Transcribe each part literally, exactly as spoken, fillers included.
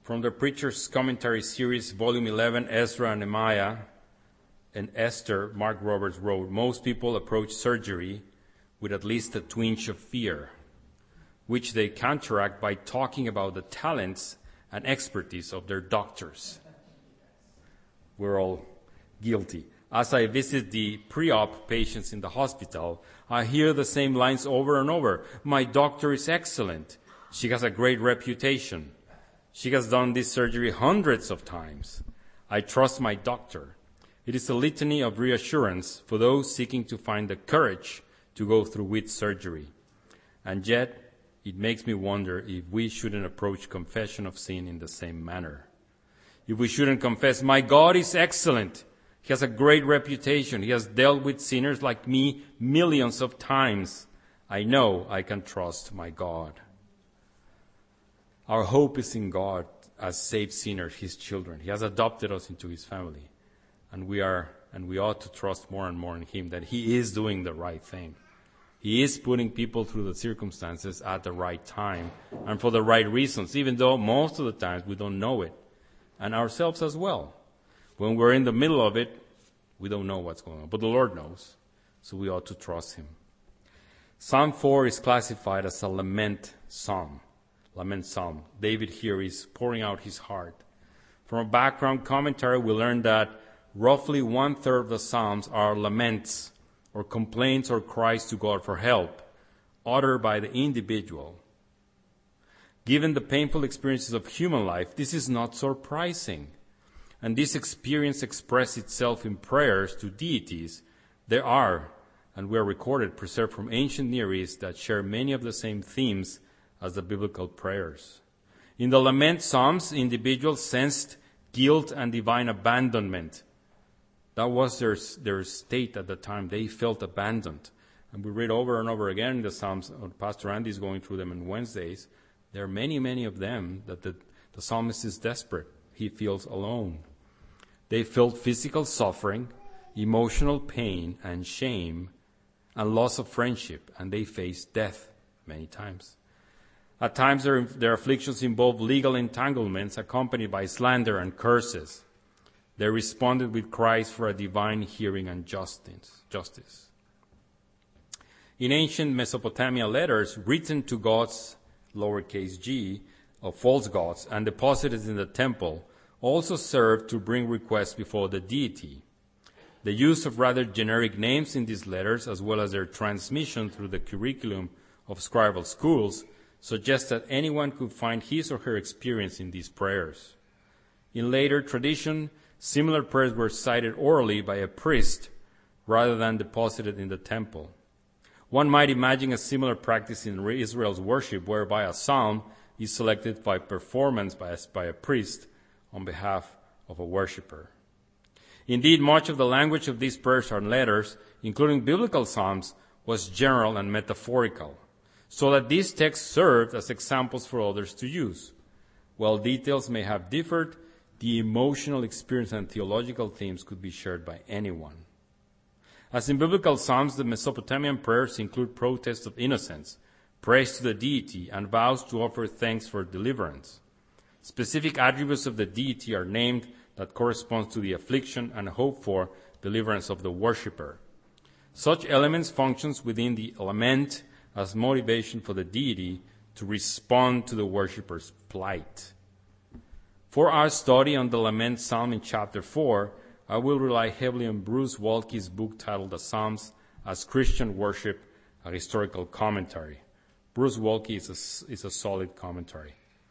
From the Preacher's Commentary Series, Volume eleven, Ezra and Nehemiah and Esther, Mark Roberts wrote, most people approach surgery with at least a twinge of fear, which they counteract by talking about the talents and expertise of their doctors. We're all guilty. As I visit the pre-op patients in the hospital, I hear the same lines over and over. My doctor is excellent. She has a great reputation. She has done this surgery hundreds of times. I trust my doctor. It is a litany of reassurance for those seeking to find the courage to go through with surgery. And yet, it makes me wonder if we shouldn't approach confession of sin in the same manner. If we shouldn't confess, my God is excellent. He has a great reputation. He has dealt with sinners like me millions of times. I know I can trust my God. Our hope is in God as saved sinners, His children. He has adopted us into His family. And we are, and we ought to trust more and more in Him that He is doing the right thing. He is putting people through the circumstances at the right time and for the right reasons, even though most of the times we don't know it. And ourselves as well. When we're in the middle of it, we don't know what's going on. But the Lord knows, so we ought to trust Him. Psalm four is classified as a lament psalm. Lament psalm. David here is pouring out his heart. From a background commentary, we learn that roughly one-third of the psalms are laments or complaints or cries to God for help, uttered by the individual. Given the painful experiences of human life, this is not surprising. And this experience expresses itself in prayers to deities. There are, and were recorded, preserved from ancient Near East that share many of the same themes as the biblical prayers. In the lament psalms, individuals sensed guilt and divine abandonment. That was their, their state at the time. They felt abandoned. And we read over and over again in the Psalms. Pastor Andy is going through them on Wednesdays. There are many, many of them that the, the psalmist is desperate. He feels alone. They felt physical suffering, emotional pain and shame, and loss of friendship. And they faced death many times. At times, their, their afflictions involved legal entanglements accompanied by slander and curses. They responded with cries for a divine hearing and justice. justice. In ancient Mesopotamia, letters written to gods, lowercase g, of false gods, and deposited in the temple also served to bring requests before the deity. The use of rather generic names in these letters, as well as their transmission through the curriculum of scribal schools, suggests that anyone could find his or her experience in these prayers. In later tradition, similar prayers were cited orally by a priest rather than deposited in the temple. One might imagine a similar practice in Israel's worship, whereby a psalm is selected by performance by a, by a priest on behalf of a worshiper. Indeed, much of the language of these prayers and letters, including biblical psalms, was general and metaphorical, so that these texts served as examples for others to use. While details may have differed, the emotional experience and theological themes could be shared by anyone. As in biblical psalms, the Mesopotamian prayers include protests of innocence, praise to the deity, and vows to offer thanks for deliverance. Specific attributes of the deity are named that correspond to the affliction and hope for deliverance of the worshipper. Such elements functions within the lament as motivation for the deity to respond to the worshipper's plight. For our study on the lament psalm in chapter four, I will rely heavily on Bruce Waltke's book titled The Psalms as Christian Worship, a Historical Commentary. Bruce Waltke is a, is a solid commentary.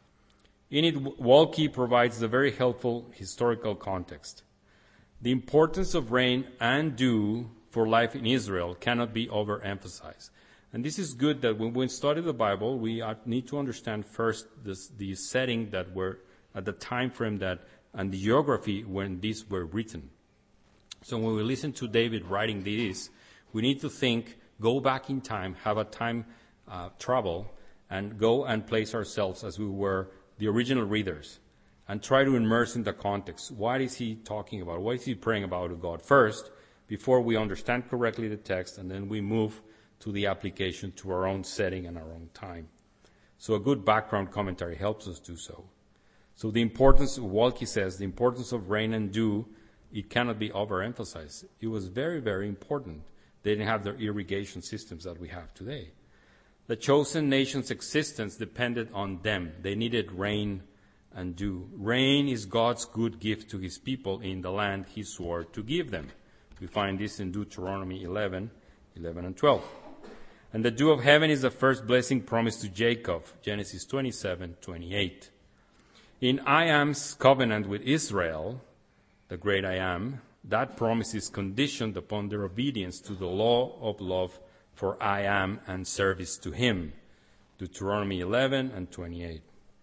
In it, Waltke provides a very helpful historical context. The importance of rain and dew for life in Israel cannot be overemphasized. And this is good that when we study the Bible, we need to understand first this, the setting that were at the time frame that and the geography when these were written. So when we listen to David writing this, we need to think, go back in time, have a time uh, travel, and go and place ourselves as we were the original readers, and try to immerse in the context. What is he talking about? What is he praying about to God first, before we understand correctly the text, and then we move to the application to our own setting and our own time. So a good background commentary helps us do so. So the importance, Walke says, the importance of rain and dew, it cannot be overemphasized. It was very, very important. They didn't have the irrigation systems that we have today. The chosen nation's existence depended on them. They needed rain and dew. Rain is God's good gift to his people in the land he swore to give them. We find this in Deuteronomy eleven, eleven and twelve. And the dew of heaven is the first blessing promised to Jacob, Genesis twenty-seven, twenty-eight. In I Am's covenant with Israel, the great I Am, that promise is conditioned upon their obedience to the law of love for I Am and service to him, Deuteronomy eleven and twenty-eight.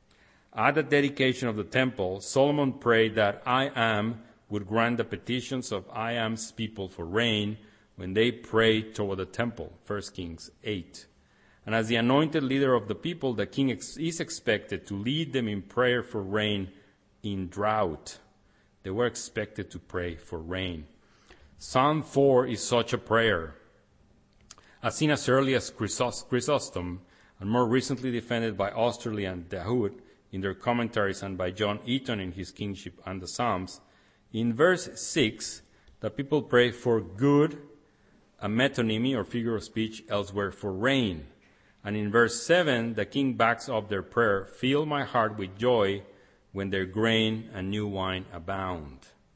At the dedication of the temple, Solomon prayed that I Am would grant the petitions of I Am's people for rain when they prayed toward the temple, First Kings eight. And as the anointed leader of the people, the king ex- is expected to lead them in prayer for rain in drought. They were expected to pray for rain. Psalm four is such a prayer. As seen as early as Chrysos- Chrysostom, and more recently defended by Osterley and Dahoud in their commentaries and by John Eaton in his Kingship and the Psalms, in verse six, the people pray for good, a metonymy or figure of speech elsewhere for rain. And in verse seven, the king backs up their prayer, fill my heart with joy when their grain and new wine abound.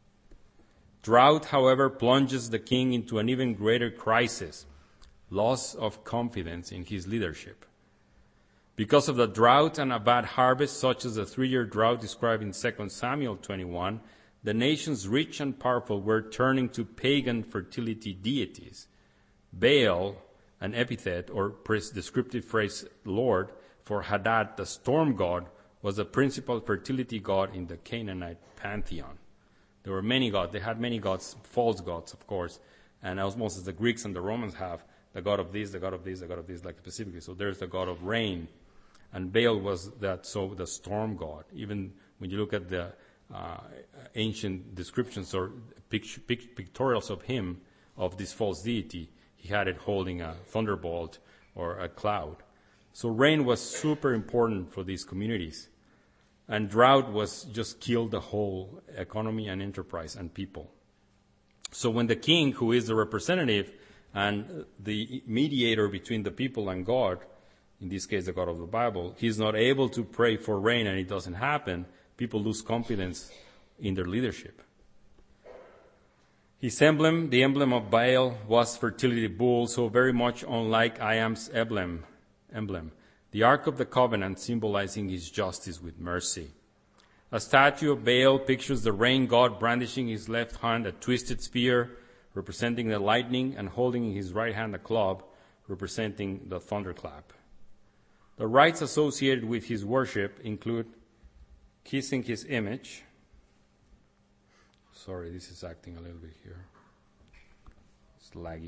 Drought, however, plunges the king into an even greater crisis, loss of confidence in his leadership. Because of the drought and a bad harvest, such as the three-year drought described in Second Samuel twenty-one, the nations rich and powerful were turning to pagan fertility deities. Baal, an epithet or descriptive phrase, Lord, for Hadad, the storm god, was the principal fertility god in the Canaanite pantheon. There were many gods. They had many gods, false gods, of course, and almost as the Greeks and the Romans have, the god of this, the god of this, the god of this, like specifically. So there's the god of rain, and Baal was that, so the storm god. Even when you look at the uh, ancient descriptions or pict- pict- pictorials of him, of this false deity, he had it holding a thunderbolt or a cloud. So rain was super important for these communities. And drought was just killed the whole economy and enterprise and people. So when the king, who is the representative and the mediator between the people and God, in this case the God of the Bible, he's not able to pray for rain and it doesn't happen, people lose confidence in their leadership. His emblem, the emblem of Baal, was fertility bull, so very much unlike I Am's emblem. emblem. The Ark of the Covenant symbolizing his justice with mercy. A statue of Baal pictures the rain god brandishing his left hand a twisted spear, representing the lightning, and holding in his right hand a club, representing the thunderclap. The rites associated with his worship include kissing his image. Sorry, this is acting a little bit here. It's laggy.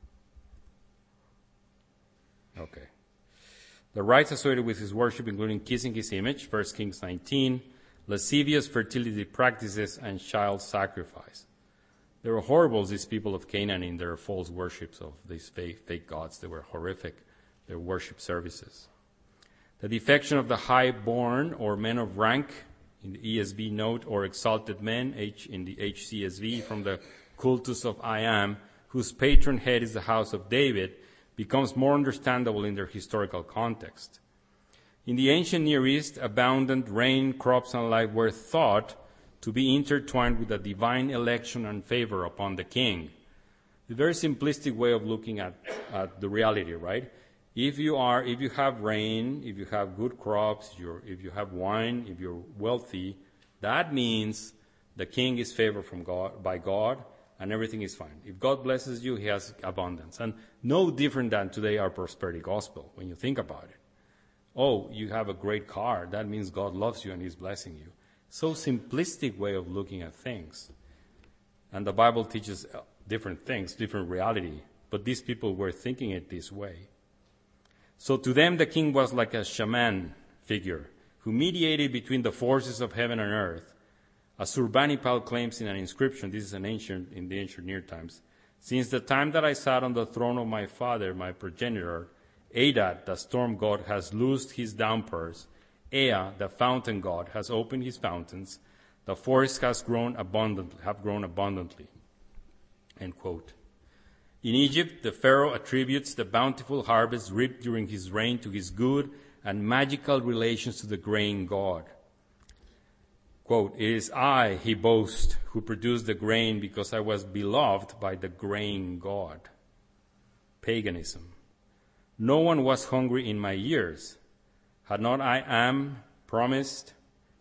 Okay. The rites associated with his worship, including kissing his image, First Kings nineteen, lascivious fertility practices, and child sacrifice. They were horrible, these people of Canaan, in their false worships of these fake, fake gods. They were horrific, their worship services. The defection of the high-born or men of rank, in the E S V note, or exalted men, H in the H C S V, from the cultus of I Am, whose patron head is the house of David, becomes more understandable in their historical context. In the ancient Near East, abundant rain, crops, and life were thought to be intertwined with a divine election and favor upon the king. A very simplistic way of looking at, at the reality, right? If you are, if you have rain, if you have good crops, you're, if you have wine, if you're wealthy, that means the king is favored from God, by God, and everything is fine. If God blesses you, he has abundance. And no different than today our prosperity gospel, when you think about it. Oh, you have a great car. That means God loves you and he's blessing you. So simplistic way of looking at things. And the Bible teaches different things, different reality. But these people were thinking it this way. So to them, the king was like a shaman figure who mediated between the forces of heaven and earth. Assurbanipal claims in an inscription, this is an ancient, in the ancient Near Times, since the time that I sat on the throne of my father, my progenitor, Adad, the storm god, has loosed his downpours, Ea, the fountain god, has opened his fountains. The forest has grown abundantly, have grown abundantly. End quote. In Egypt, the Pharaoh attributes the bountiful harvest reaped during his reign to his good and magical relations to the grain god. Quote, "It is I," he boasts, "who produced the grain because I was beloved by the grain god." Paganism. "No one was hungry in my years. Had not I Am promised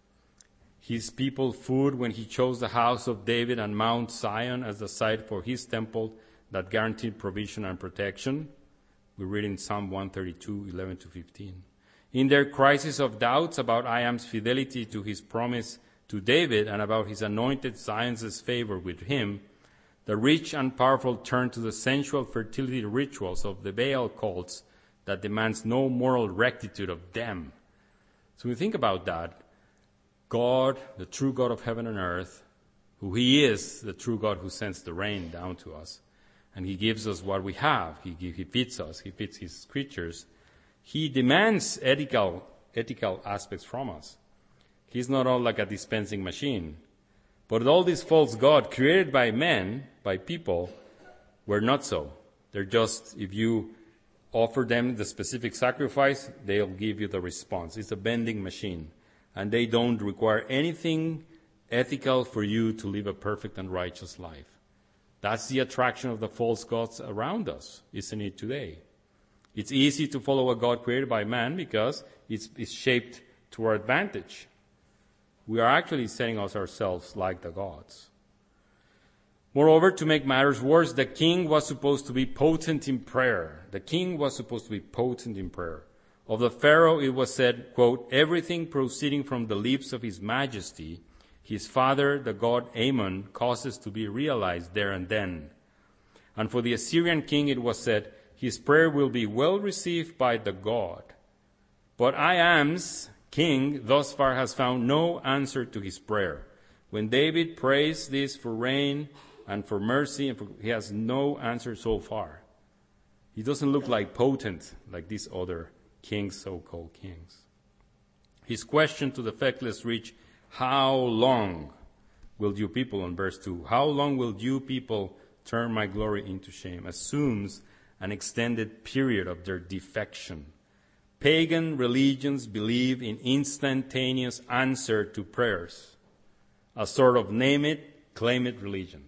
his people food when he chose the house of David and Mount Zion as the site for his temple that guaranteed provision and protection?" We read in Psalm one thirty-two, eleven to fifteen. In their crisis of doubts about I Am's fidelity to his promise to David and about his anointed Zion's favor with him, the rich and powerful turn to the sensual fertility rituals of the Baal cults that demands no moral rectitude of them. So we think about that. God, the true God of heaven and earth, who he is, the true God who sends the rain down to us, and he gives us what we have. He, he feeds us. He feeds his creatures. He demands ethical, ethical aspects from us. He's not all like a dispensing machine. But all these false gods created by men, by people, were not so. They're just, if you offer them the specific sacrifice, they'll give you the response. It's a vending machine. And they don't require anything ethical for you to live a perfect and righteous life. That's the attraction of the false gods around us, isn't it, today? It's easy to follow a God created by man because it's, it's shaped to our advantage. We are actually setting us ourselves like the gods. Moreover, to make matters worse, the king was supposed to be potent in prayer. The king was supposed to be potent in prayer. Of the Pharaoh it was said, quote, "Everything proceeding from the lips of his majesty, his father, the god Ammon, causes to be realized there and then." And for the Assyrian king it was said, "His prayer will be well received by the god." But I Am's king thus far has found no answer to his prayer. When David prays this for rain and for mercy, and for, he has no answer so far. He doesn't look like potent like these other kings, so-called kings. His question to the feckless reach, "How long will you people," on verse two, "how long will you people turn my glory into shame?" assumes an extended period of their defection. Pagan religions believe in instantaneous answer to prayers, a sort of name it, claim it religion.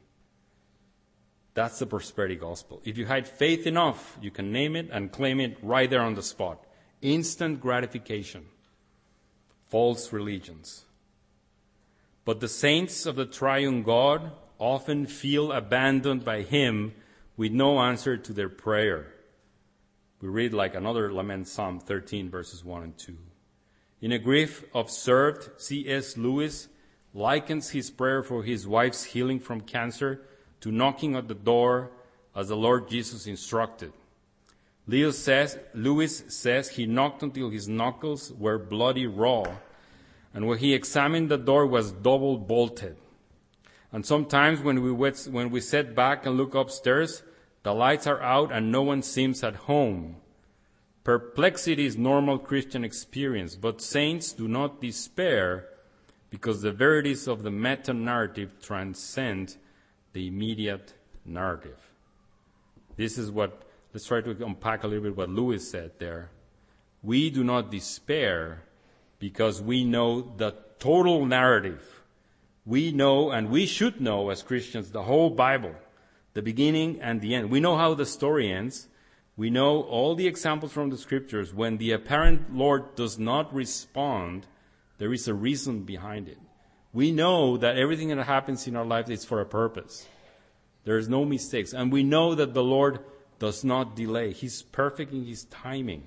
That's the prosperity gospel. If you had faith enough, you can name it and claim it right there on the spot. Instant gratification. False religions. But the saints of the triune God often feel abandoned by him with no answer to their prayer. We read like another lament, Psalm thirteen, verses one and two. In A Grief Observed, C S Lewis likens his prayer for his wife's healing from cancer to knocking at the door as the Lord Jesus instructed. Lewis says, Lewis says he knocked until his knuckles were bloody raw, and when he examined the door was double bolted. And sometimes when we wet, when we sit back and look upstairs, the lights are out and no one seems at home. Perplexity is normal Christian experience, but saints do not despair because the verities of the meta-narrative transcend the immediate narrative. This is what, let's try to unpack a little bit what Lewis said there. We do not despair because we know the total narrative. We know, and we should know as Christians, the whole Bible, the beginning and the end. We know how the story ends. We know all the examples from the scriptures. When the apparent Lord does not respond, there is a reason behind it. We know that everything that happens in our lives is for a purpose. There is no mistakes. And we know that the Lord does not delay. He's perfect in his timing.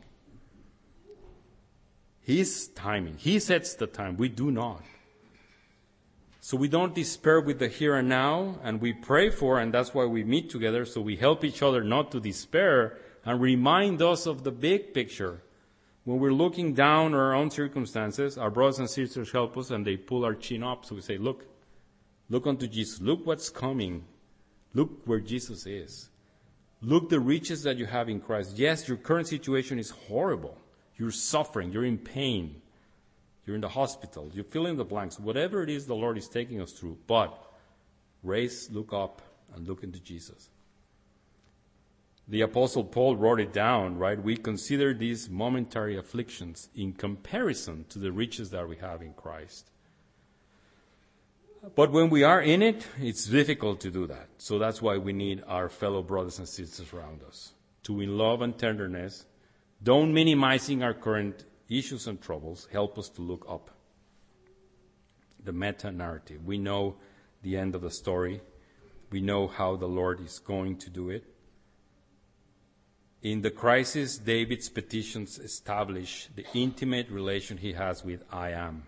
His timing. He sets the time. We do not. So we don't despair with the here and now, and we pray for, and that's why we meet together, so we help each other not to despair and remind us of the big picture. When we're looking down our own circumstances, our brothers and sisters help us and they pull our chin up. So we say, look, look unto Jesus. Look what's coming. Look where Jesus is. Look the riches that you have in Christ. Yes, your current situation is horrible. You're suffering. You're in pain. you're in the hospital, you fill in the blanks, whatever it is the Lord is taking us through. But raise, look up, and look into Jesus. The Apostle Paul wrote it down, right? We consider these momentary afflictions in comparison to the riches that we have in Christ. But when we are in it, it's difficult to do that. So that's why we need our fellow brothers and sisters around us to, in love and tenderness, don't minimizing our current issues and troubles, help us to look up. The meta-narrative. We know the end of the story. We know how the Lord is going to do it. In the crisis, David's petitions establish the intimate relation he has with I Am,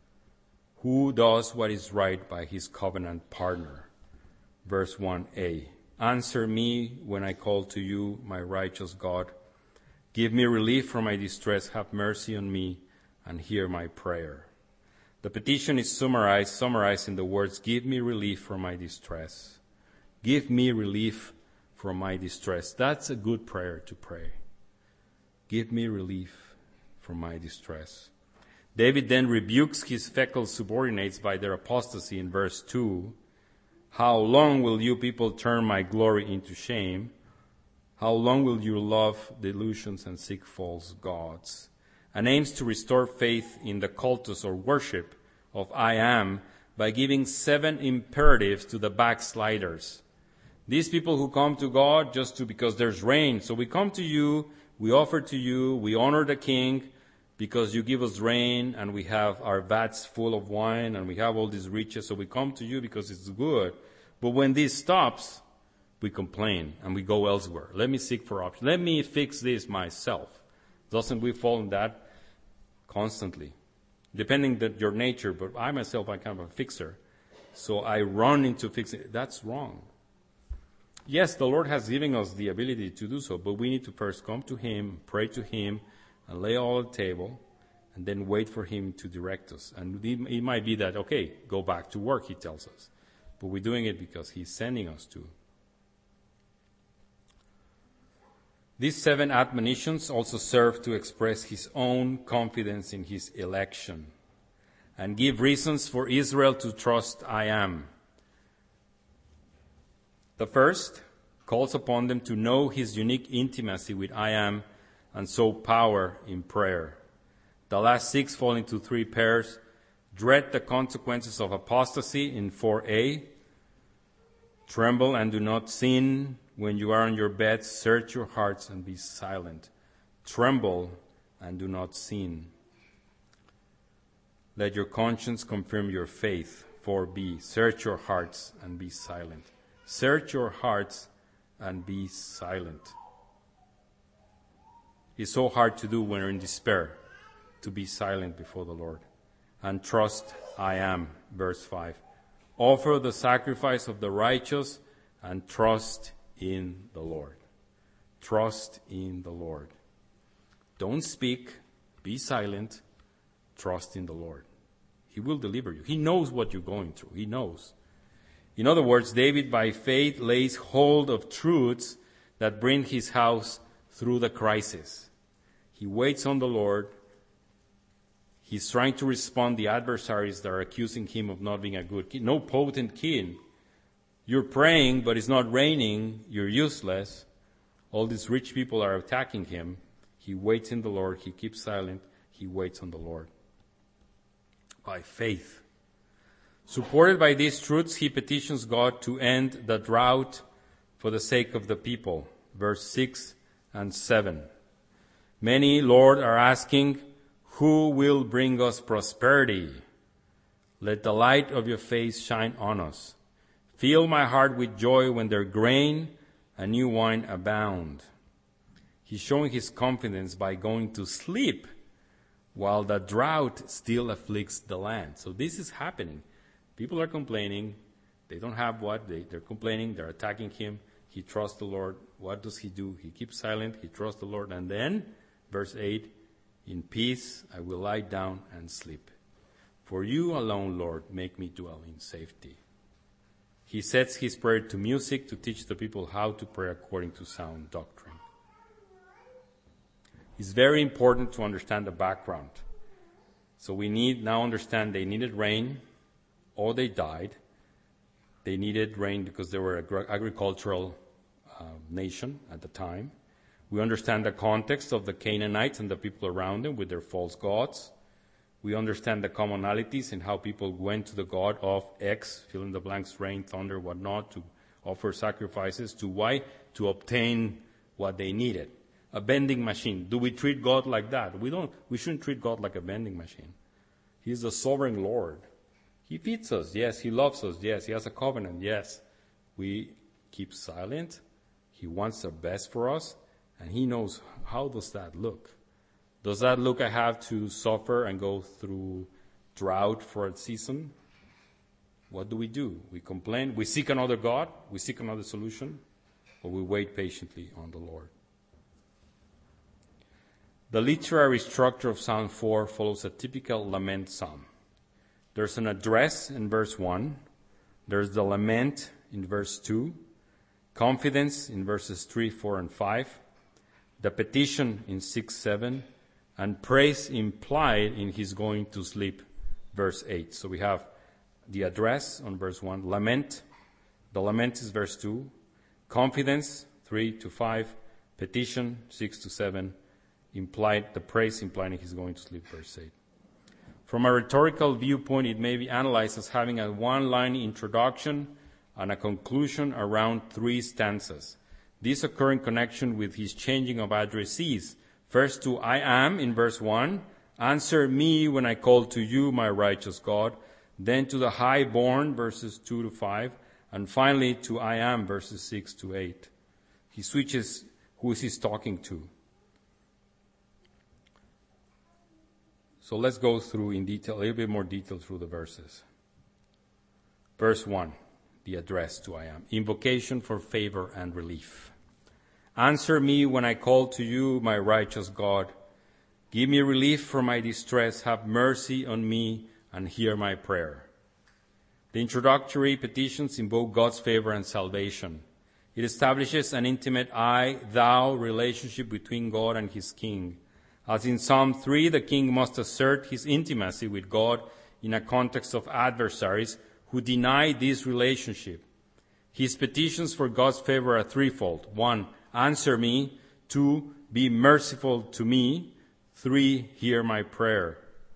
who does what is right by his covenant partner. Verse one a. Answer me when I call to you, my righteous God. Give me relief from my distress. Have mercy on me and hear my prayer. The petition is summarized, summarized in the words, give me relief from my distress. Give me relief from my distress. That's a good prayer to pray. Give me relief from my distress. David then rebukes his fecal subordinates by their apostasy in verse two. How long will you people turn my glory into shame? How long will you love delusions and seek false gods? And aims to restore faith in the cultus or worship of I Am by giving seven imperatives to the backsliders. These people who come to God just to because there's rain. So we come to you, we offer to you, we honor the king because you give us rain and we have our vats full of wine and we have all these riches. So we come to you because it's good. But when this stops, we complain and we go elsewhere. Let me seek for options. Let me fix this myself. Doesn't we fall in that constantly? Depending on your nature, but I myself, I'm kind of a fixer. So I run into fixing. That's wrong. Yes, the Lord has given us the ability to do so, but we need to first come to Him, pray to Him, and lay all on the table, and then wait for Him to direct us. And it might be that, okay, go back to work, He tells us. But we're doing it because He's sending us to. These seven admonitions also serve to express His own confidence in His election and give reasons for Israel to trust I Am. The first calls upon them to know His unique intimacy with I Am and so power in prayer. The last six fall into three pairs. Dread the consequences of apostasy in four a. Tremble and do not sin. When you are on your beds, search your hearts and be silent. Tremble and do not sin. Let your conscience confirm your faith. four b. Search your hearts and be silent. Search your hearts and be silent. It's so hard to do when you're in despair, to be silent before the Lord. And trust I Am, verse five. Offer the sacrifice of the righteous and trust in the Lord. Trust in the Lord. Don't speak. Be silent. Trust in the Lord. He will deliver you. He knows what you're going through. He knows. In other words, David by faith lays hold of truths that bring his house through the crisis. He waits on the Lord. He's trying to respond to the adversaries that are accusing him of not being a good king. No potent king. You're praying, but it's not raining. You're useless. All these rich people are attacking him. He waits in the Lord. He keeps silent. He waits on the Lord. By faith. Supported by these truths, he petitions God to end the drought for the sake of the people. Verse six and seven. Many, Lord, are asking, who will bring us prosperity? Let the light of your face shine on us. Fill my heart with joy when their grain and new wine abound. He's showing his confidence by going to sleep while the drought still afflicts the land. So this is happening. People are complaining. They don't have what? They, they're complaining. They're attacking him. He trusts the Lord. What does he do? He keeps silent. He trusts the Lord. And then, verse eight, in peace I will lie down and sleep. For you alone, Lord, make me dwell in safety. He sets his prayer to music to teach the people how to pray according to sound doctrine. It's very important to understand the background. So we need now understand they needed rain or they died. They needed rain because they were an agricultural uh, nation at the time. We understand the context of the Canaanites and the people around them with their false gods. We understand the commonalities in how people went to the god of X, fill in the blanks, rain, thunder, whatnot, to offer sacrifices. To why? To obtain what they needed. A vending machine. Do we treat God like that? We don't. We shouldn't treat God like a vending machine. He's the sovereign Lord. He feeds us. Yes. He loves us. Yes. He has a covenant. Yes. We keep silent. He wants the best for us. And he knows, how does that look? Does that look I have to suffer and go through drought for a season? What do we do? We complain. We seek another God. We seek another solution. Or we wait patiently on the Lord. The literary structure of Psalm four follows a typical lament psalm. There's an address in verse one. There's the lament in verse two. Confidence in verses three, four, and five. The petition in six, seven. And praise implied in his going to sleep, verse eight. So we have the address on verse one. Lament. The lament is verse two. Confidence, three to five. Petition, six to seven. Implied, the praise implying he's going to sleep, verse eight. From a rhetorical viewpoint, it may be analyzed as having a one-line introduction and a conclusion around three stanzas. These occur in connection with his changing of addressees. First to I am in verse one, answer me when I call to you, my righteous God. Then to the highborn, verses two to five. And finally to I am, verses six to eight. He switches who is he talking to. So let's go through in detail, a little bit more detail through the verses. Verse one, the address to I am. Invocation for favor and relief. Answer me when I call to you, my righteous God. Give me relief from my distress. Have mercy on me and hear my prayer. The introductory petitions invoke God's favor and salvation. It establishes an intimate I-thou relationship between God and his king. As in Psalm three, the king must assert his intimacy with God in a context of adversaries who deny this relationship. His petitions for God's favor are threefold. One, answer me. Two, be merciful to me. Three, hear my prayer.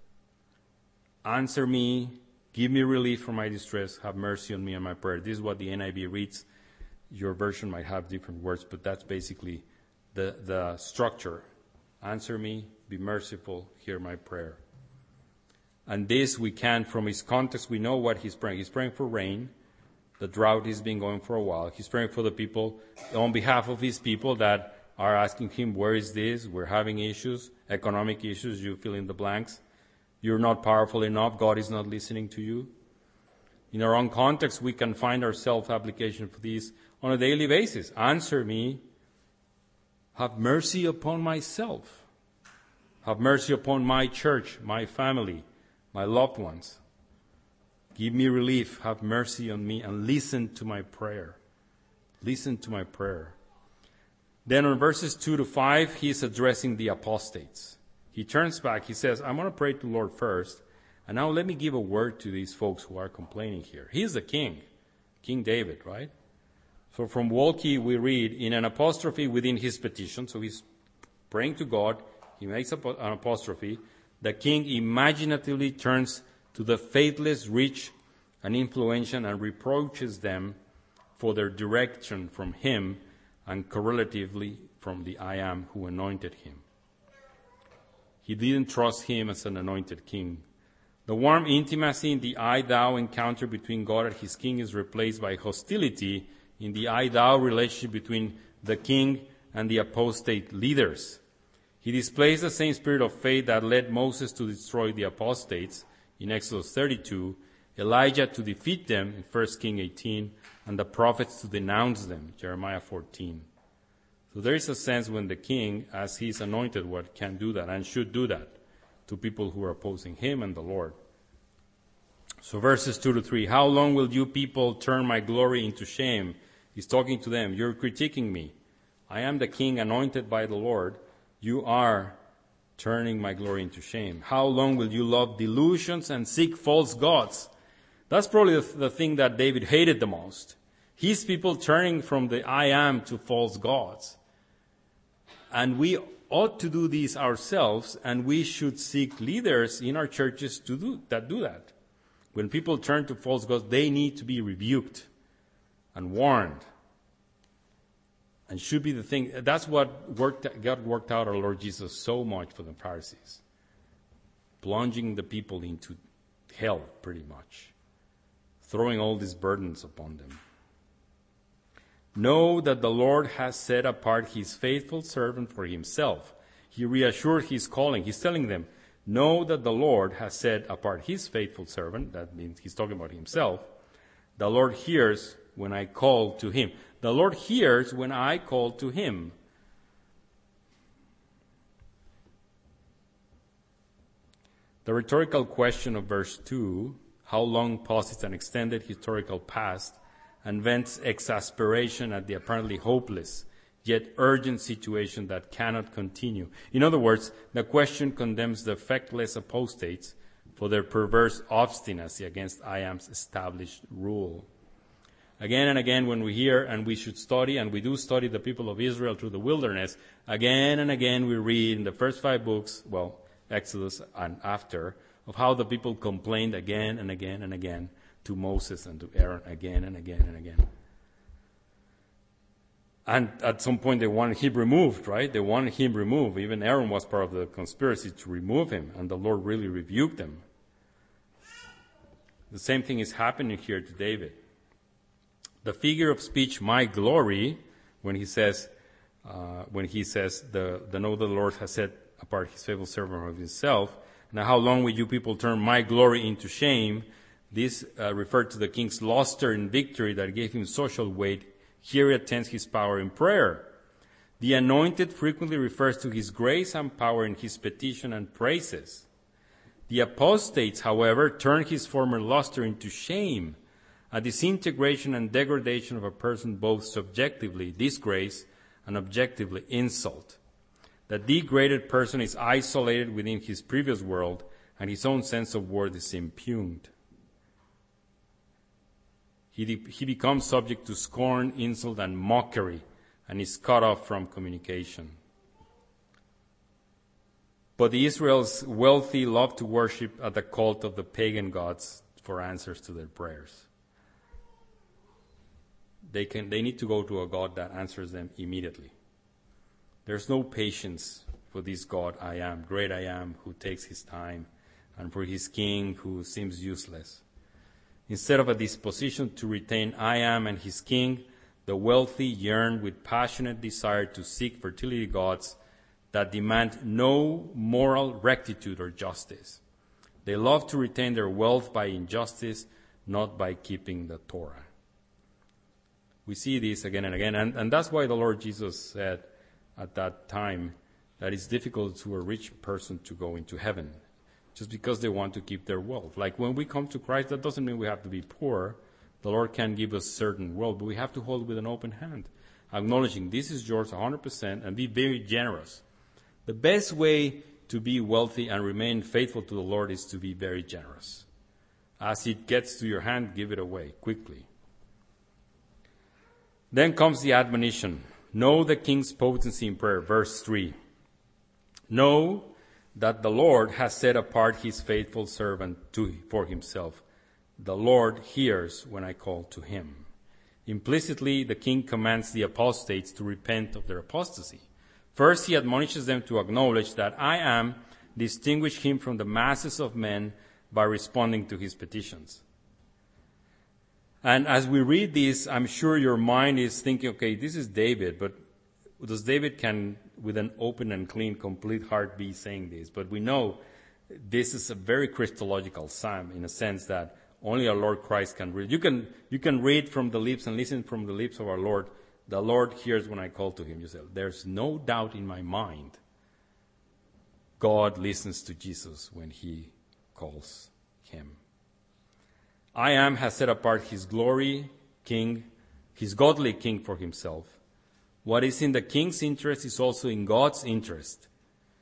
Answer me, give me relief from my distress, have mercy on me and my prayer. This is what the N I V reads. Your version might have different words, but that's basically the, the structure. Answer me, be merciful, hear my prayer. And this we can, from his context, we know what he's praying. He's praying for rain. The drought has been going for a while. He's praying for the people, on behalf of his people that are asking him, where is this? We're having issues, economic issues, you fill in the blanks. You're not powerful enough. God is not listening to you. In our own context, we can find our self-application for these on a daily basis. Answer me. Have mercy upon myself. Have mercy upon my church, my family, my loved ones. Give me relief. Have mercy on me and listen to my prayer. Listen to my prayer. Then on verses two to five, he is addressing the apostates. He turns back. He says, I'm going to pray to the Lord first. And now let me give a word to these folks who are complaining here. He is the king. King David, right? So from Walke, we read in an apostrophe within his petition. So he's praying to God. He makes an apostrophe. The king imaginatively turns to the faithless, rich, and influential and reproaches them for their direction from him and correlatively from the I am who anointed him. He didn't trust him as an anointed king. The warm intimacy in the I-thou encounter between God and his king is replaced by hostility in the I-thou relationship between the king and the apostate leaders. He displays the same spirit of faith that led Moses to destroy the apostates in Exodus thirty-two, Elijah to defeat them in First Kings eighteen, and the prophets to denounce them, Jeremiah fourteen. So there is a sense when the king, as he is anointed one, can do that and should do that to people who are opposing him and the Lord. So verses two to three, how long will you people turn my glory into shame? He's talking to them. You're critiquing me. I am the king anointed by the Lord. You are turning my glory into shame. How long will you love delusions and seek false gods? That's probably the, the thing that David hated the most. His people turning from the I am to false gods. And we ought to do this ourselves, and we should seek leaders in our churches to do that. Do that. When people turn to false gods, they need to be rebuked and warned. And should be the thing. That's what worked, got worked out our Lord Jesus so much for the Pharisees. Plunging the people into hell, pretty much. Throwing all these burdens upon them. Know that the Lord has set apart his faithful servant for himself. He reassured his calling. He's telling them, know that the Lord has set apart his faithful servant. That means he's talking about himself. The Lord hears when I call to him. The Lord hears when I call to him. The rhetorical question of verse two, how long posits an extended historical past and vents exasperation at the apparently hopeless, yet urgent situation that cannot continue. In other words, the question condemns the feckless apostates for their perverse obstinacy against I am's established rule. Again and again when we hear, and we should study, and we do study the people of Israel through the wilderness, again and again we read in the first five books, well, Exodus and after, of how the people complained again and again and again to Moses and to Aaron again and again and again. And at some point they wanted him removed, right? They wanted him removed. Even Aaron was part of the conspiracy to remove him, and the Lord really rebuked them. The same thing is happening here to David. The figure of speech, my glory, when he says, uh, when he says, the, the know the Lord has set apart his faithful servant of himself. Now how long will you people turn my glory into shame? This uh, referred to the king's luster in victory that gave him social weight. Here he attends his power in prayer. The anointed frequently refers to his grace and power in his petition and praises. The apostates, however, turn his former luster into shame, a disintegration and degradation of a person both subjectively disgrace and objectively insult. The degraded person is isolated within his previous world, and his own sense of worth is impugned. He, de- he becomes subject to scorn, insult, and mockery, and is cut off from communication. But the Israel's wealthy love to worship at the cult of the pagan gods for answers to their prayers. They can, they need to go to a God that answers them immediately. There's no patience for this God, I am, great I am, who takes his time, and for his king who seems useless. Instead of a disposition to retain I am and his king, the wealthy yearn with passionate desire to seek fertility gods that demand no moral rectitude or justice. They love to retain their wealth by injustice, not by keeping the Torah. We see this again and again, and, and that's why the Lord Jesus said at that time that it's difficult to a rich person to go into heaven, just because they want to keep their wealth. Like when we come to Christ, that doesn't mean we have to be poor. The Lord can give us certain wealth, but we have to hold with an open hand, acknowledging this is yours one hundred percent and be very generous. The best way to be wealthy and remain faithful to the Lord is to be very generous. As it gets to your hand, give it away quickly. Then comes the admonition. Know the king's potency in prayer. Verse three. Know that the Lord has set apart his faithful servant to, for himself. The Lord hears when I call to him. Implicitly, the king commands the apostates to repent of their apostasy. First, he admonishes them to acknowledge that I am distinguish him from the masses of men by responding to his petitions. And as we read this, I'm sure your mind is thinking, okay, this is David, but does David can, with an open and clean, complete heart, be saying this? But we know this is a very Christological psalm in a sense that only our Lord Christ can read. You can, you can read from the lips and listen from the lips of our Lord. The Lord hears when I call to him. You say, there's no doubt in my mind God listens to Jesus when he calls him. I am has set apart his glory, king, his godly king for himself. What is in the king's interest is also in God's interest.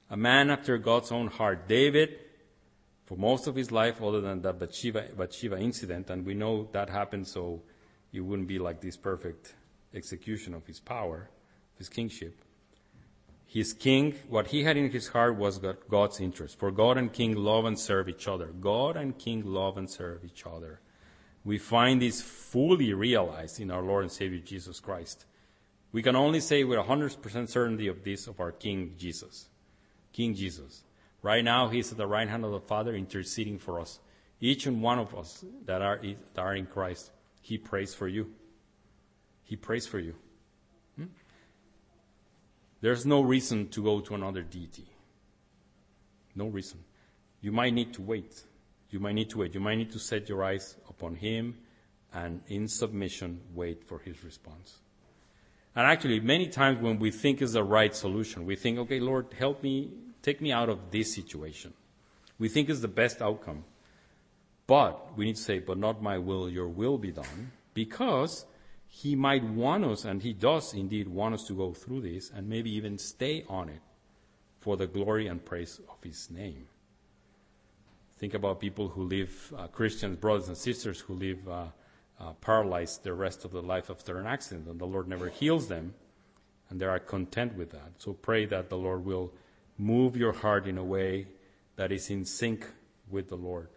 a man after God's own heart. David, for most of his life, other than that Bathsheba, Bathsheba incident, and we know that happened so it wouldn't be like this perfect execution of his power, his kingship. His king, what he had in his heart was God's interest. For God and king love and serve each other. God and king love and serve each other. We find this fully realized in our Lord and Savior Jesus Christ. We can only say with one hundred percent certainty of this of our King Jesus. King Jesus. Right now, he's at the right hand of the Father interceding for us. Each and one of us that are, that are in Christ, he prays for you. He prays for you. Hmm? There's no reason to go to another deity. No reason. You might need to wait. You might need to wait. You might need to set your eyes upon him and in submission wait for his response. And actually, many times when we think is the right solution, we think, okay, Lord, help me, take me out of this situation. We think is the best outcome. But we need to say, but not my will, your will be done, because he might want us, and he does indeed want us to go through this and maybe even stay on it for the glory and praise of his name. Think about people who live, uh, Christians, brothers and sisters who live uh, uh, paralyzed the rest of their life after an accident, and the Lord never heals them, and they are content with that. So pray that the Lord will move your heart in a way that is in sync with the Lord.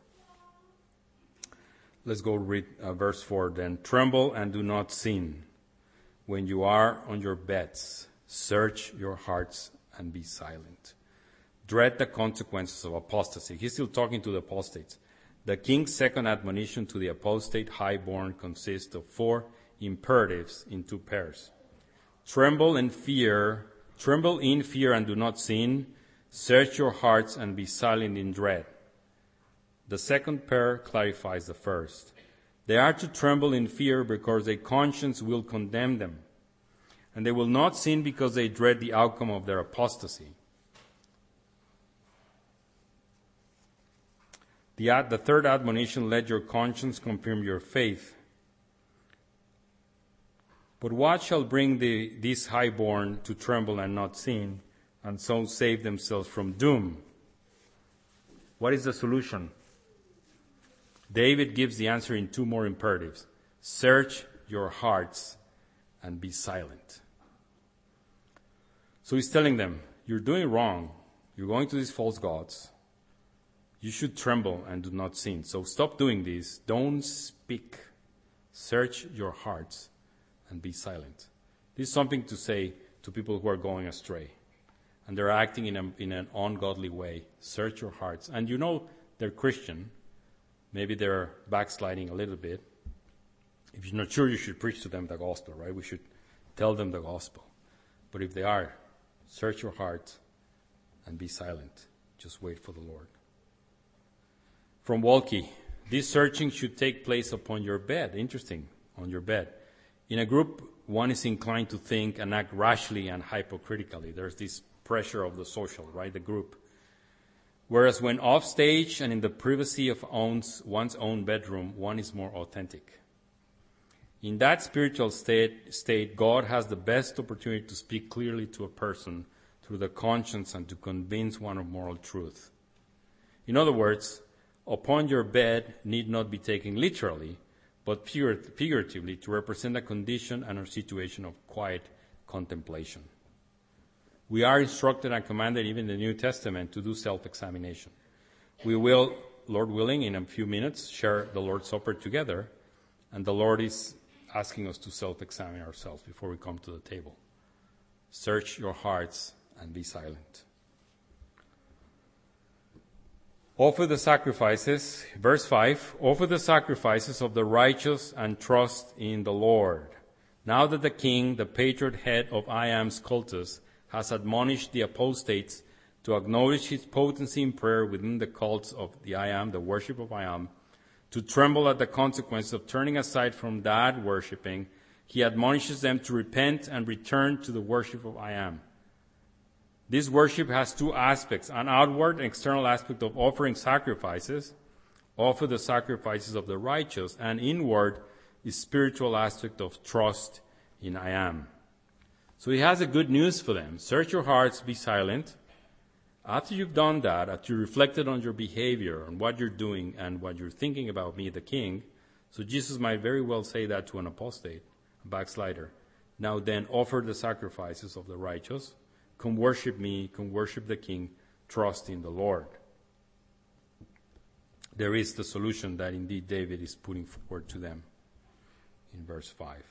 Let's go read uh, verse four then. Tremble and do not sin. When you are on your beds, search your hearts and be silent. Dread the consequences of apostasy. He's still talking to the apostates. The king's second admonition to the apostate highborn consists of four imperatives in two pairs. Tremble and fear, tremble in fear and do not sin. Search your hearts and be silent in dread. The second pair clarifies the first. They are to tremble in fear because their conscience will condemn them, and they will not sin because they dread the outcome of their apostasy. The, ad, the third admonition, let your conscience confirm your faith. But what shall bring the, these highborn to tremble and not sin, and so save themselves from doom? What is the solution? David gives the answer in two more imperatives. Search your hearts and be silent. So he's telling them, you're doing wrong. You're going to these false gods. You should tremble and do not sin. So stop doing this. Don't speak. Search your hearts and be silent. This is something to say to people who are going astray and they're acting in, a, in an ungodly way. Search your hearts. And you know they're Christian. Maybe they're backsliding a little bit. If you're not sure, you should preach to them the gospel, right? We should tell them the gospel. But if they are, search your heart and be silent. Just wait for the Lord. From Walkie, this searching should take place upon your bed. Interesting, on your bed. In a group, one is inclined to think and act rashly and hypocritically. There's this pressure of the social, right? The group. Whereas when off stage and in the privacy of one's, one's own bedroom, one is more authentic. In that spiritual state, state, God has the best opportunity to speak clearly to a person through the conscience and to convince one of moral truth. In other words, upon your bed need not be taken literally, but figuratively to represent a condition and a situation of quiet contemplation. We are instructed and commanded, even in the New Testament, to do self-examination. We will, Lord willing, in a few minutes, share the Lord's Supper together, and the Lord is asking us to self-examine ourselves before we come to the table. Search your hearts and be silent. Offer the sacrifices, verse five, offer the sacrifices of the righteous and trust in the Lord. Now that the king, the patriot head of I Am's cultus, has admonished the apostates to acknowledge his potency in prayer within the cults of the I Am, the worship of I Am, to tremble at the consequence of turning aside from that worshiping, he admonishes them to repent and return to the worship of I Am. This worship has two aspects, an outward and external aspect of offering sacrifices, offer the sacrifices of the righteous, and inward is spiritual aspect of trust in I Am. So he has a good news for them. Search your hearts, be silent, After you've done that, after you reflected on your behavior, on what you're doing and what you're thinking about me, the king, so Jesus might very well say that to an apostate, a backslider. Now then, offer the sacrifices of the righteous. Come worship me, come worship the king, trust in the Lord. There is the solution that indeed David is putting forward to them in verse five.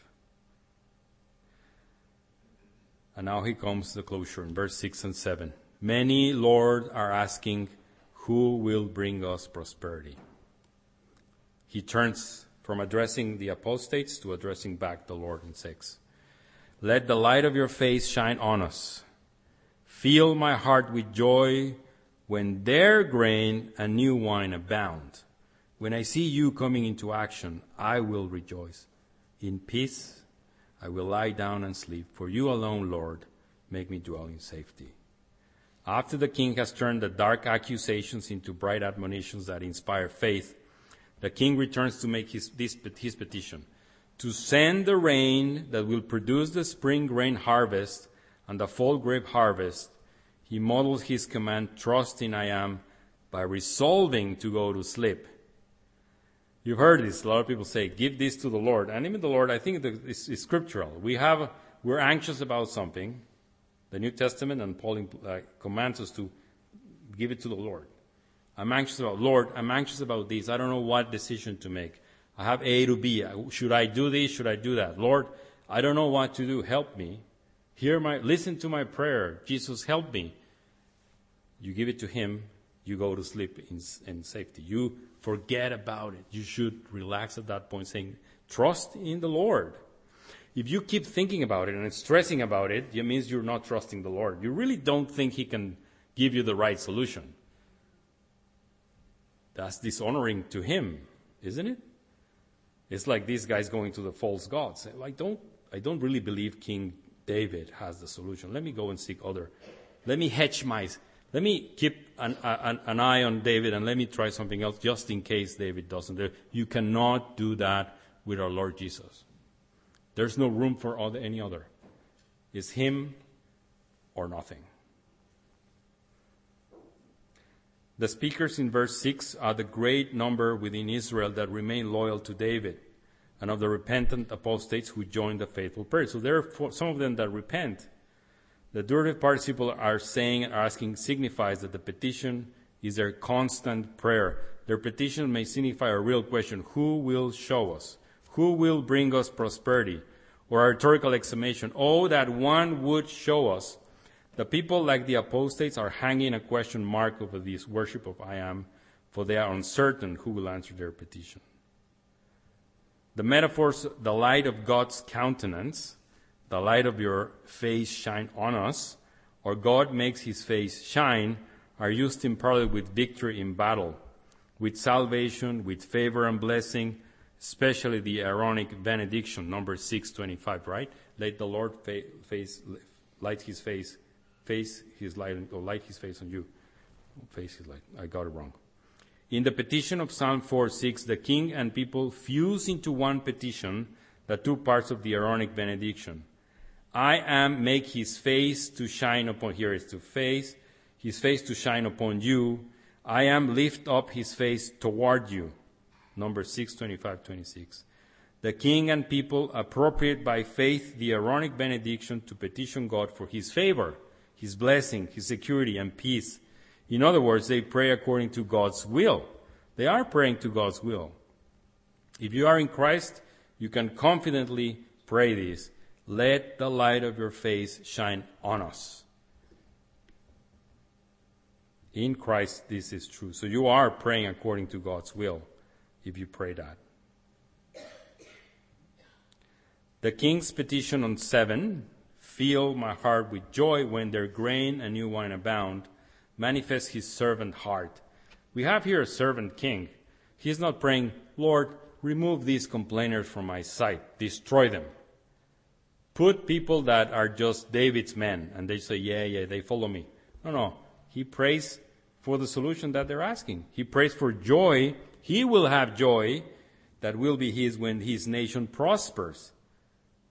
And now he comes to the closure in verse six and seven. Many, Lord, are asking, who will bring us prosperity? He turns from addressing the apostates to addressing back the Lord in six. Let the light of your face shine on us. Fill my heart with joy when their grain and new wine abound. When I see you coming into action, I will rejoice. In peace, I will lie down and sleep. For you alone, Lord, make me dwell in safety. After the king has turned the dark accusations into bright admonitions that inspire faith, the king returns to make his, this, his petition. To send the rain that will produce the spring grain harvest and the fall grape harvest, he models his command, trusting I am, by resolving to go to sleep. You've heard this. A lot of people say, give this to the Lord. And even the Lord, I think it's, it's scriptural. We have, we're anxious about something. The New Testament and Paul uh, commands us to give it to the Lord. I'm anxious about, Lord, I'm anxious about this. I don't know what decision to make. I have A to B. Should I do this? Should I do that? Lord, I don't know what to do. Help me. Hear my, listen to my prayer. Jesus, help me. You give it to him. You go to sleep in, in safety. You forget about it. You should relax at that point, saying, trust in the Lord. If you keep thinking about it and stressing about it, it means you're not trusting the Lord. You really don't think he can give you the right solution. That's dishonoring to him, isn't it? It's like these guys going to the false gods. I don't, I don't really believe King David has the solution. Let me go and seek other. Let me hedge my, let me keep an, an, an eye on David and let me try something else just in case David doesn't. You cannot do that with our Lord Jesus. There's no room for other, any other. It's him or nothing. The speakers in verse six are the great number within Israel that remain loyal to David and of the repentant apostates who join the faithful prayer. So there are some of them that repent. The durative participle are saying and asking signifies that the petition is their constant prayer. Their petition may signify a real question. Who will show us? Who will bring us prosperity? Or a rhetorical exclamation. Oh, that one would show us. The people, like the apostates, are hanging a question mark over this worship of I am, for they are uncertain who will answer their petition. The metaphors, the light of God's countenance, the light of your face shine on us, or God makes his face shine, are used in parallel with victory in battle, with salvation, with favor and blessing, especially the Aaronic benediction, number six twenty-five, right? Let the Lord fa- face, light his face, face his light, or light his face on you. Face his light. I got it wrong. In the petition of Psalm four six, the king and people fuse into one petition the two parts of the Aaronic benediction. I am make his face to shine upon, here is to face, his face to shine upon you. I am lift up his face toward you. Number six twenty-five twenty-six. The king and people appropriate by faith the Aaronic benediction to petition God for his favor, his blessing, his security, and peace. In other words, they pray according to God's will. They are praying to God's will. If you are in Christ, you can confidently pray this. Let the light of your face shine on us. In Christ, this is true. So you are praying according to God's will if you pray that. The king's petition on seven, fill my heart with joy when their grain and new wine abound, manifests his servant heart. We have here a servant king. He is not praying, Lord, remove these complainers from my sight, destroy them. Put people that are just David's men, and they say, yeah, yeah, they follow me. No, no. He prays for the solution that they're asking. He prays for joy. He will have joy that will be his when his nation prospers.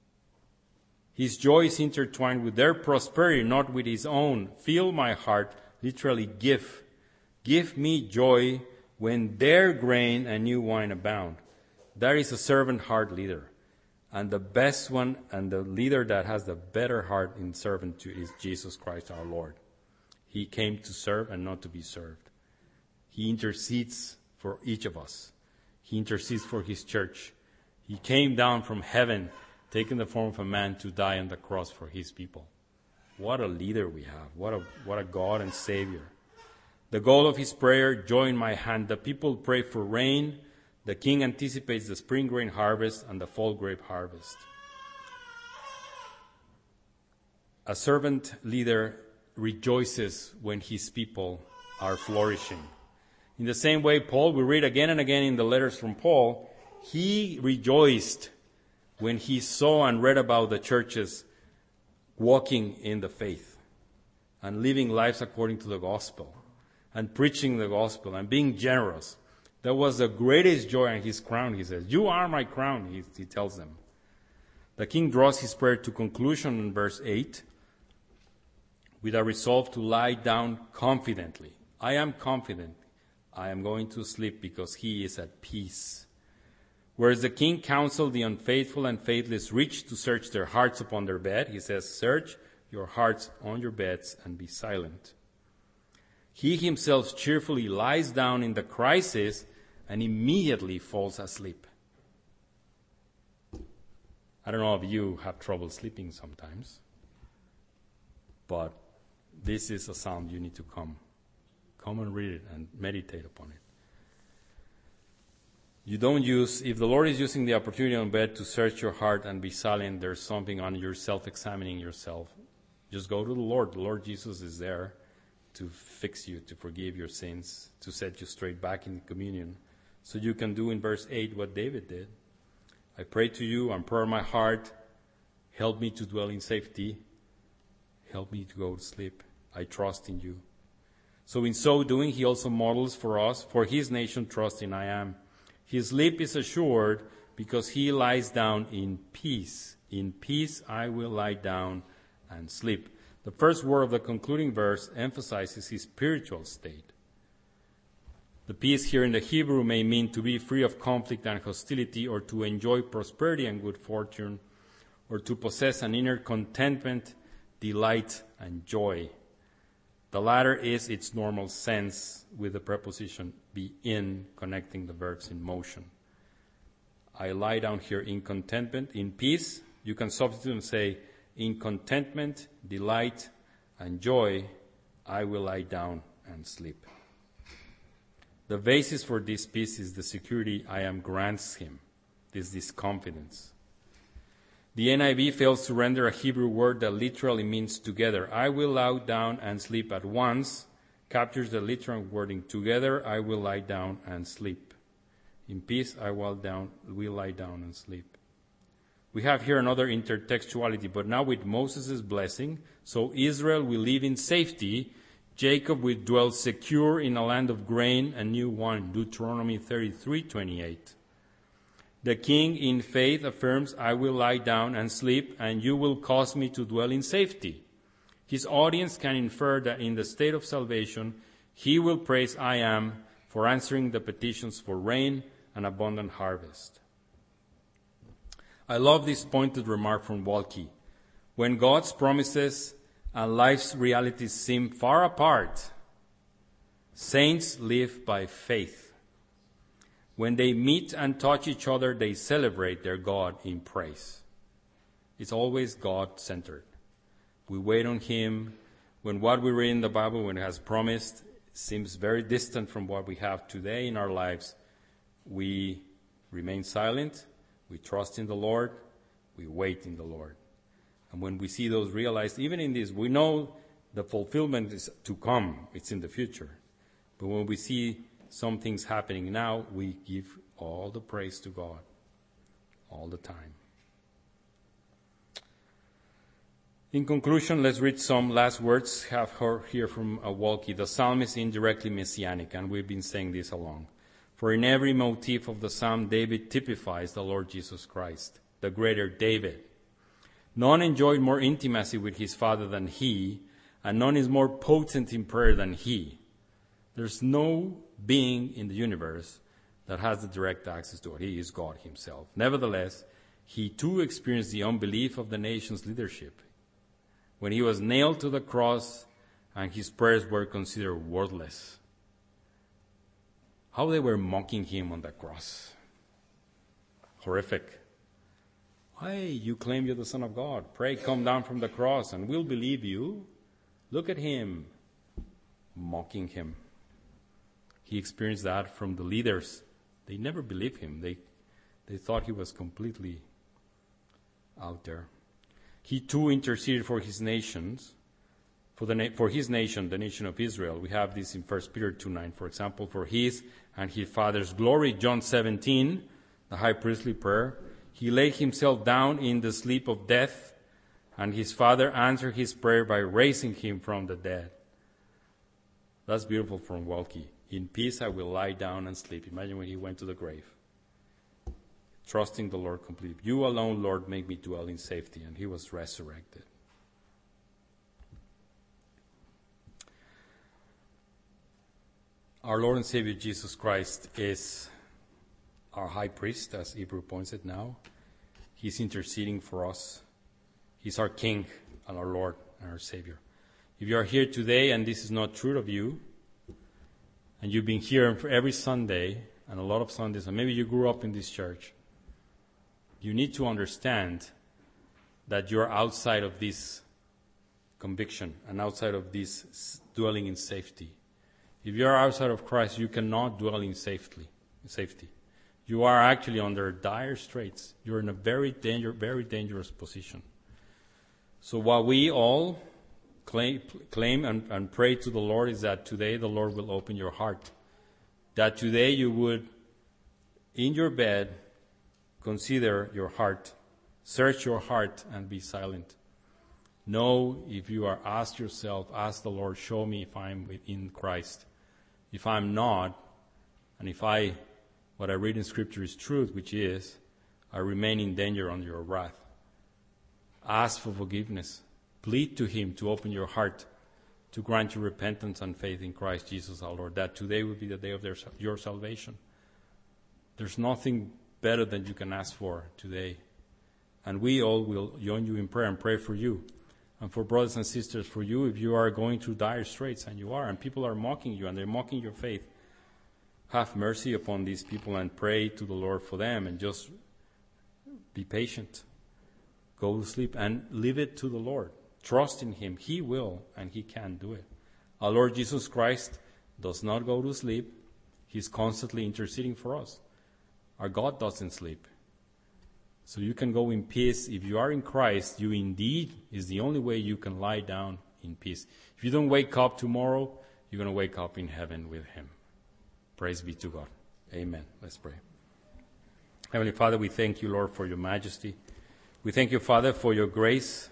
His joy is intertwined with their prosperity, not with his own. Fill my heart literally give. Give me joy when their grain and new wine abound. That is a servant heart leader. And the best one and the leader that has the better heart in servitude is Jesus Christ our Lord. He came to serve and not to be served. He intercedes for each of us. He intercedes for his church. He came down from heaven, taking the form of a man to die on the cross for his people. What a leader we have. What a, what a God and Savior. The goal of his prayer, joy in my hand. The people pray for rain. The king anticipates the spring grain harvest and the fall grape harvest. A servant leader rejoices when his people are flourishing. In the same way, Paul, we read again and again in the letters from Paul, he rejoiced when he saw and read about the churches walking in the faith and living lives according to the gospel and preaching the gospel and being generous. That was the greatest joy on his crown, he says. You are my crown, he, he tells them. The king draws his prayer to conclusion in verse eight with a resolve to lie down confidently. I am confident. I am going to sleep because he is at peace. Whereas the king counseled the unfaithful and faithless rich to search their hearts upon their bed, he says, search your hearts on your beds and be silent. He himself cheerfully lies down in the crisis and immediately falls asleep. I don't know if you have trouble sleeping sometimes, but this is a psalm you need to come. Come and read it and meditate upon it. You don't use, if the Lord is using the opportunity on bed to search your heart and be silent, there's something on your self-examining yourself. Just go to the Lord. The Lord Jesus is there to fix you, to forgive your sins, to set you straight back in communion. So you can do in verse eight what David did. I pray to you and pour my heart. Help me to dwell in safety. Help me to go to sleep. I trust in you. So in so doing, he also models for us, for his nation trust in I am. His sleep is assured because he lies down in peace. In peace I will lie down and sleep. The first word of the concluding verse emphasizes his spiritual state. The peace here in the Hebrew may mean to be free of conflict and hostility, or to enjoy prosperity and good fortune, or to possess an inner contentment, delight, and joy. The latter is its normal sense with the preposition be in, connecting the verbs in motion. I lie down here in contentment, in peace. You can substitute and say, in contentment, delight, and joy, I will lie down and sleep. The basis for this peace is the security I am grants him. This this confidence. The N I V fails to render a Hebrew word that literally means together. I will lie down and sleep at once captures the literal wording together I will lie down and sleep. In peace I will down will lie down and sleep. We have here another intertextuality, but now with Moses' blessing, so Israel will live in safety, Jacob will dwell secure in a land of grain and new wine, Deuteronomy thirty-three twenty-eight. The king in faith affirms, I will lie down and sleep, and you will cause me to dwell in safety. His audience can infer that in the state of salvation, he will praise I am for answering the petitions for rain and abundant harvest. I love this pointed remark from Walke. When God's promises and life's realities seem far apart, saints live by faith. When they meet and touch each other, they celebrate their God in praise. It's always God-centered. We wait on him. When what we read in the Bible, when it has promised, seems very distant from what we have today in our lives, we remain silent, we trust in the Lord, we wait in the Lord. And when we see those realized, even in this, we know the fulfillment is to come. It's in the future. But when we see some things happening now, we give all the praise to God all the time. In conclusion, let's read some last words have heard here from Walke. The psalm is indirectly messianic, and we've been saying this along. For in every motif of the psalm, David typifies the Lord Jesus Christ, the greater David. None enjoyed more intimacy with his father than he, and none is more potent in prayer than he. There's no being in the universe that has the direct access to it. He is God himself. Nevertheless, he too experienced the unbelief of the nation's leadership when he was nailed to the cross and his prayers were considered worthless. How they were mocking him on the cross. Horrific. Hey, you claim you're the Son of God. Pray, come down from the cross and we'll believe you. Look at him. Mocking him. He experienced that from the leaders. They never believed him. They, they thought he was completely out there. He too interceded for his nations, for the na- for his nation, the nation of Israel. We have this in First Peter two nine, for example, for his and his father's glory. John seventeen, the high priestly prayer. He laid himself down in the sleep of death, and his father answered his prayer by raising him from the dead. That's beautiful from Walkie. In peace I will lie down and sleep. Imagine when he went to the grave. Trusting the Lord completely. You alone, Lord, make me dwell in safety. And he was resurrected. Our Lord and Savior Jesus Christ is our high priest, as Hebrew points it now. He's interceding for us. He's our King and our Lord and our Savior. If you are here today and this is not true of you, and you've been here for every Sunday, and a lot of Sundays, and maybe you grew up in this church, you need to understand that you're outside of this conviction and outside of this dwelling in safety. If you are outside of Christ, you cannot dwell in safety. Safety. You are actually under dire straits. You're in a very danger, very dangerous position. So what we all claim, claim and, and pray to the Lord is that today the Lord will open your heart. That today you would, in your bed, consider your heart. Search your heart and be silent. Know if you are, ask yourself, ask the Lord, show me if I'm in Christ. If I'm not, and if I, what I read in Scripture is truth, which is, I remain in danger under your wrath. Ask for forgiveness. Plead to him to open your heart, to grant you repentance and faith in Christ Jesus our Lord, that today will be the day of their, your salvation. There's nothing better than you can ask for today. And we all will join you in prayer and pray for you. And for brothers and sisters, for you, if you are going through dire straits, and you are, and people are mocking you, and they're mocking your faith, have mercy upon these people and pray to the Lord for them, and just be patient. Go to sleep and leave it to the Lord. Trust in him. He will, and he can do it. Our Lord Jesus Christ does not go to sleep. He's constantly interceding for us. Our God doesn't sleep. So you can go in peace. If you are in Christ, you indeed is the only way you can lie down in peace. If you don't wake up tomorrow, you're going to wake up in heaven with him. Praise be to God. Amen. Let's pray. Heavenly Father, we thank you, Lord, for your majesty. We thank you, Father, for your grace,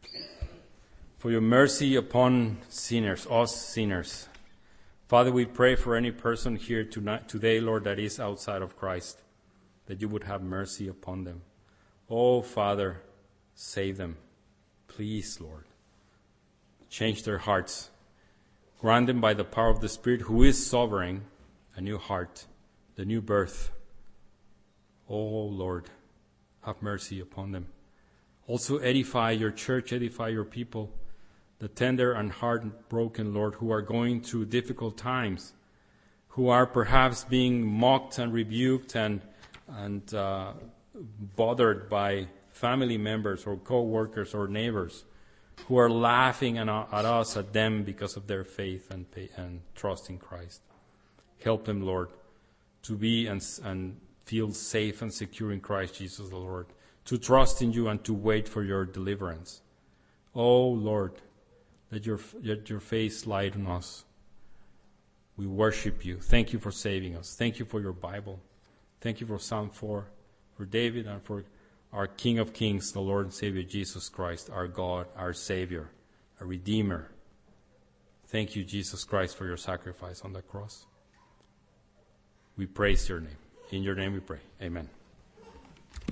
for your mercy upon sinners, us sinners. Father, we pray for any person here tonight, today, Lord, that is outside of Christ, that you would have mercy upon them. Oh, Father, save them. Please, Lord. Change their hearts. Grant them by the power of the Spirit, who is sovereign, a new heart, the new birth. Oh, Lord, have mercy upon them. Also edify your church, edify your people, the tender and heartbroken, Lord, who are going through difficult times, who are perhaps being mocked and rebuked and and uh, bothered by family members or co-workers or neighbors who are laughing at, at us, at them, because of their faith and, pay, and trust in Christ. Help them, Lord, to be and, and feel safe and secure in Christ Jesus the Lord, to trust in you and to wait for your deliverance. Oh, Lord, let your, let your face light on us. We worship you. Thank you for saving us. Thank you for your Bible. Thank you for Psalm four, for David, and for our King of Kings, the Lord and Savior Jesus Christ, our God, our Savior, our Redeemer. Thank you, Jesus Christ, for your sacrifice on the cross. We praise your name. In your name we pray. Amen.